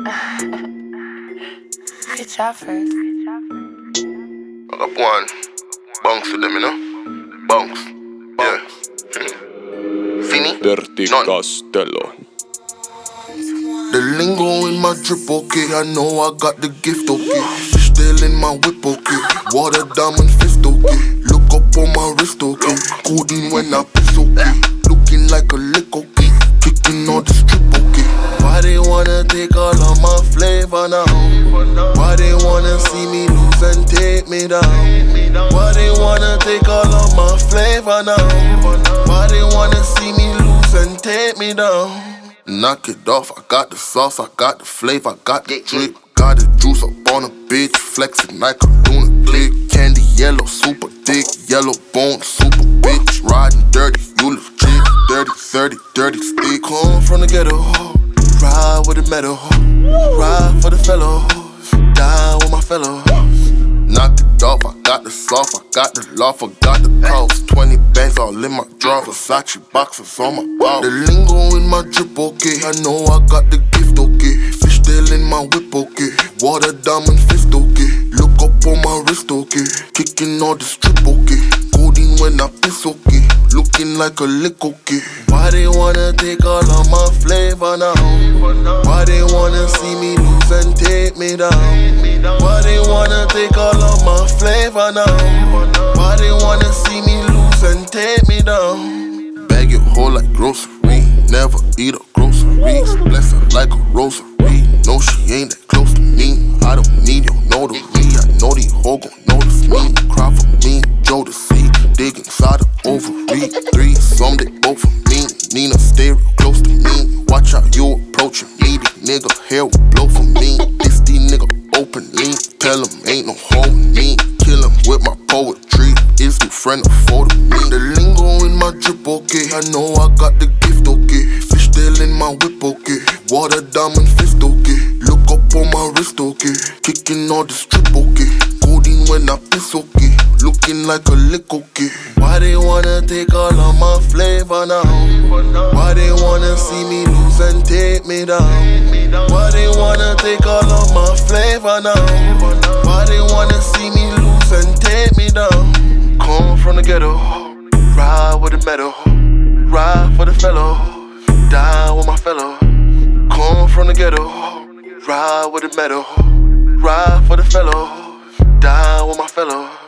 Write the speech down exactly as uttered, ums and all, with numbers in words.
Good job first. Up one. Bunks with them, you know? Bunks. Yeah. See me? Dirty None. Castello. The lingo in my drip, okay. I know I got the gift, okay. Fishtail in my whip, okay. Water diamond fist, okay. Look up on my wrist, okay. Codeine when I piss, okay. Looking like a lick, okay. Kicking all the strip, okay. Why they wanna take all of my flavor now? Why they wanna see me lose and take me down? Why they wanna take all of my flavor now? Why they wanna see me lose and take me down? Knock it off, I got the sauce, I got the flavor, I got the drip. Got the juice up on a bitch, flexing like a lunatic. Candy yellow, super thick, yellow bone, super bitch. Riding dirty, you legit, dirty, thirty, dirty stick. Come from the ghetto, ride with the metal, ride for the fellows, die with my fellows. Knock it off, I got the sauce, I got the loft, I got the cost. Twenty bags all in my drawer, Versace boxes on my ball. The lingo in my drip, okay. I know I got the gift, okay. Fishtail in my whip, okay. Water diamond fist, okay. Look up on my wrist, okay. Kicking all the strip, okay. Codeine when I piss, okay. Looking like a lick, okay. Why they wanna take all of my flavor now? Why they wanna see me lose and take me down? Why they wanna take all of my flavor now? Why they wanna see me lose and take me down? Bag your whole like grocery. Never eat a groceries. Bless her like a rosary. No, she ain't that close to me. I don't need your notary. I know the hoe gon' notice me. Cry for me, Joe to see. Dig inside the ovary. Three, some they both for me. Nina, stay real close to me. Watch how you approaching me. These nigga hair will blow for me. This these nigga openly. Tell him ain't no holding me. Kill him with my poetry. His new friend a photo me. The lingo in my drip, okay. I know I got the gift, okay. Fishtail in my whip, okay. Water diamond fist, okay. Look up on my wrist, okay. Kicking all the strip, okay. Codeine when I piss, okay. Looking like a lick, okay. Why they wanna take all of my flavor now? Why they wanna see me lose and take me down? Why they wanna take all of my flavor now? Why they wanna see me lose and take me down? Come from the ghetto, ride with the metal, ride for the fellows, die with my fellows. Come from the ghetto, ride with the metal, ride for the fellows, die with my fellows.